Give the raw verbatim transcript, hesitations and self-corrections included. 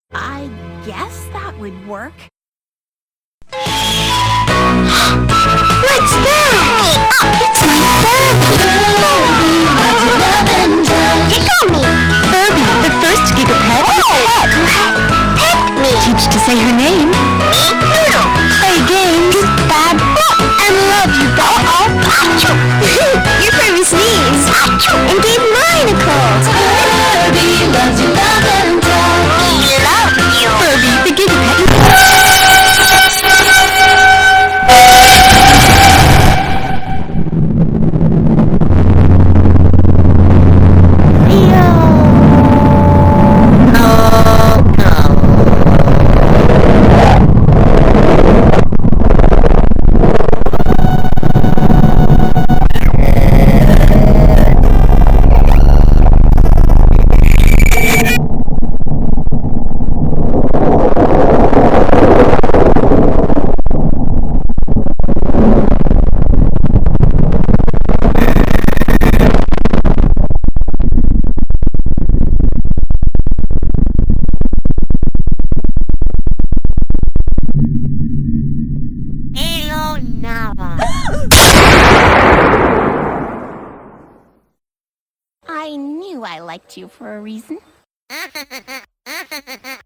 I guess that would work. What's that? It's my Furby! You got me! Furby, the first gigapet. Oh! Pet me! Teach to say her name. Me? Noodle! Play games. Bad. And love you, Bob. Achoo! Your Furby sneezed. Achoo! And gave mine a cold. Furby loves you, love and dog. We love you. Furby, the gigapet. I knew I liked you for a reason.